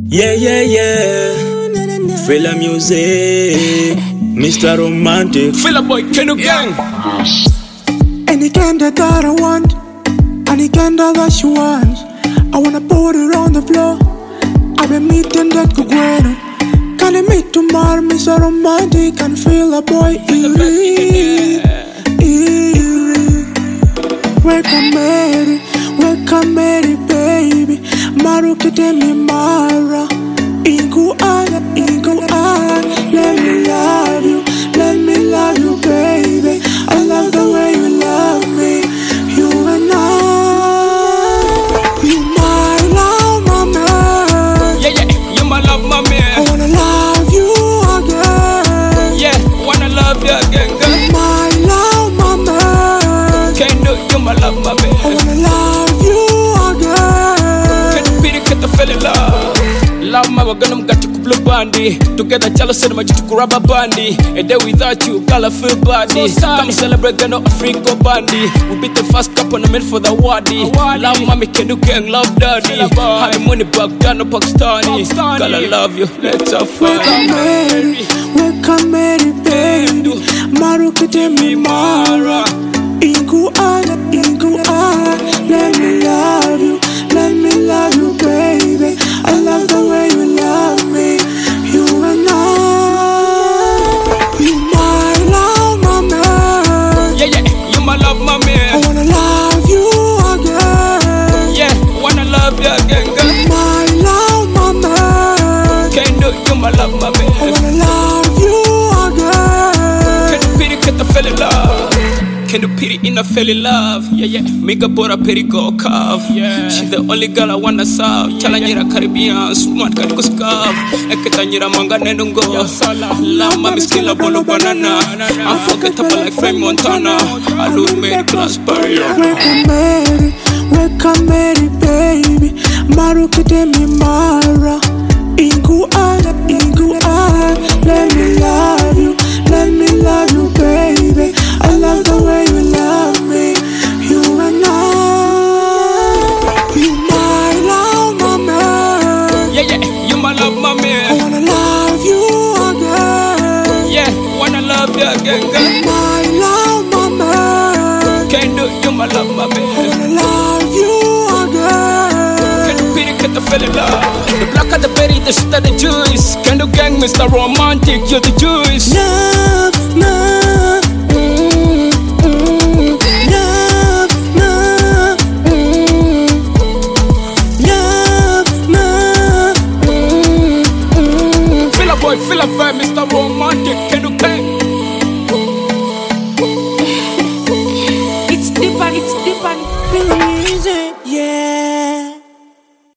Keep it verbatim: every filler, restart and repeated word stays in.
Yeah, yeah, yeah. Feel the music, Mister Romantic. Feel a boy, Kenu gang. Any candle that I want, any candle that she wants, I wanna put it on the floor. I've been meeting that Kugueno. Can I meet tomorrow, Mister Romantic? And feel a boy eerie, eerie. Welcome, Mary, welcome, Mary, baby. Marukite mi mara, Ingu ana, Ingu ana. Let me love you, let me love you, baby. I love the way you love me, you and I. You my love, my man. Yeah, yeah, you my love, my man. I wanna love you again. Yeah, wanna love you again, girl. You my love, my man. Can't do you my love, my I man. wanna love you again. Can't beat it, can't feel it, love. Love my wagon, got to blue bandy. Together, jealous and much to grab a bandy. A day without you, girl, I feel body. Come celebrate, gonna Africa bandy. We beat the first cup on the men for the wadi. Love mommy, can you gang, love daddy. High money back down, no Pakistani. Girl, I love you, let's have fun. Welcome, Mary, welcome, Mary, baby. Marukite mi mara, Ingu ana, Ingu ana. Let me love you, let me love you, baby. I love the way you love me, you and I. You my love, my man. Yeah, yeah, you my love, my I man. wanna love you again. Yeah, wanna love you again, girl. You my love, my man. Can't do you my love, my I man. wanna love you again. Can't pity, can't feel it, love. Can you pity in a fell in love? Yeah, yeah. Mega bora peri go carve. Yeah. She's the only girl I wanna serve. Challenge Caribbean, smart can go scarf. Eketanyira manga nenungo. Lama miskila bolo banana. Unforgettable like Frank Montana. I lose me class barrier. Welcome, Mary, welcome, Mary, baby. Marukite mi mara, Ingu ana, Ingu ana. Let me love you, let me love you, baby. I love the way you love me, you and I. You my love, my man. Yeah, yeah, you my love, my I man. wanna love you again. Yeah, wanna love you again, You girl. my love, my man. Can't do you my love, my I man. wanna love you again. Can you pity, can't feel it, love. The black of the berry, the shit of the juice. Can you gang, Mister Romantic, you're the juice. Love, love, mm, mm. Love, love, mm. Love, love, mm, mm. Feel a boy, feel a vibe, Mister Romantic, can you gang?